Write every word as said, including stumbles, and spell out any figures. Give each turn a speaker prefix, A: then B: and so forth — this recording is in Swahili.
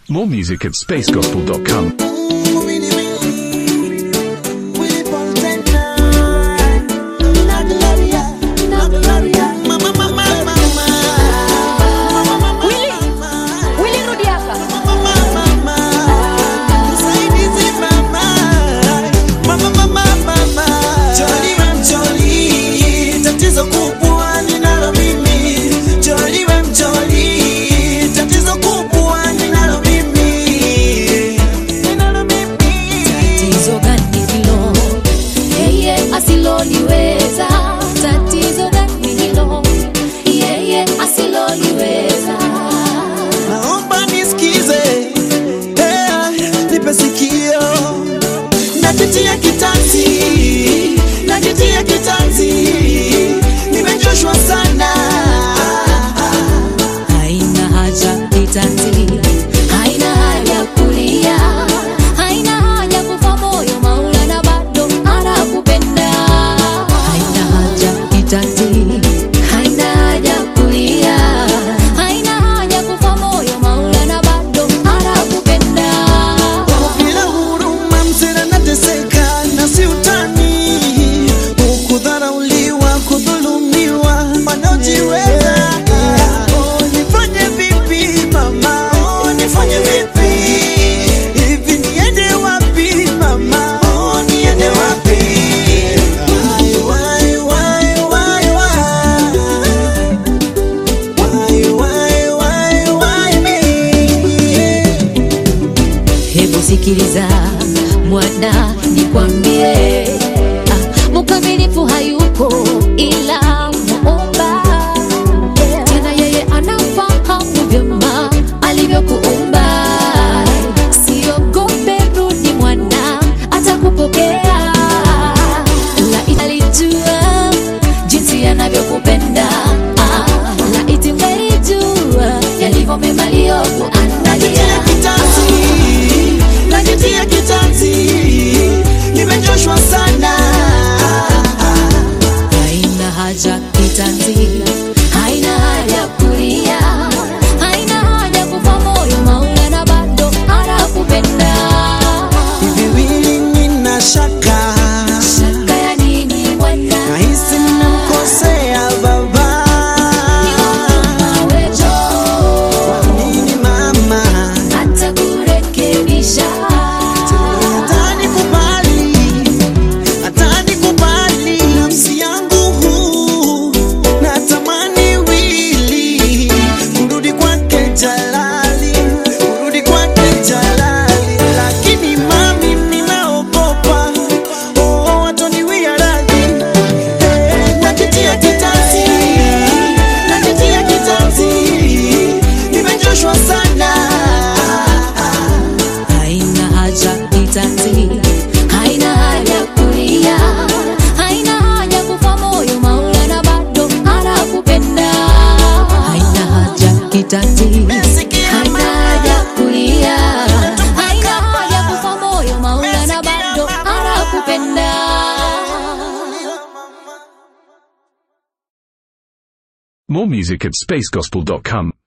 A: More music at space gospel dot com.
B: Najitia kitanzi, najitia kitanzi, nimechoshwa sana.
C: Haina haja kitanzi, haina haja kulia, haina haja kufa moyo, Maulana bado anakupenda. Haina haja kitanzi, haina haja kulia, haina haja kufa moyo, Maulana bado anakupenda.
B: Bila huruma mzee nateseka na si utani, ukudharauliwa, kudhulumiwa, wanaojiweza. Oh, nifanye vipi mama? Oh, nifanye vipi? Hivi niende wapi mama? Oh, niende wapi? Why, why, why, why, why? Why, why, why, why me?
C: Hebu sikiliza mwana nikwambie, ah, mkamilifu hayuko ila Muumba. Tena yeye anafahamu vyema alivyokuumba. Siogope, rudi mwana, atakupokea. Laiti alijua jinsi anavyokupenda, ah, laiti ungelijua yalivyo mema aliyokuandalia.
B: Najitia kitanzi, nimechoshwa sana.
C: Haina haja kitanzi, haina haja kulia, haina haja kufa moyo, Maulana bado anakupenda.
B: Hivi wili nina shaka,
C: Shaka ya nini mwana?
B: nahisi ninamkosea baba.
C: Mawejo
B: Nini mama?
C: atakurekebisha.
B: Atanikubali, atanikubali. Nafsi yangu huu natamani wili kurudi kwake Jalali, kurudi kwake Jalali, lakini mami ninaogopa, oh, watoniwia radhi. Eh, najitia kitanzi, najitia kitanzi, nimechoshwa sana.
C: Haina haja kitanzi, haina haja kulia, haina haja kufa moyo, Maulana bado anakupenda. Haina haja kitanzi, haina haja kulia, haina haja kufa moyo, Maulana bado anakupenda.
A: More music at space gospel dot com.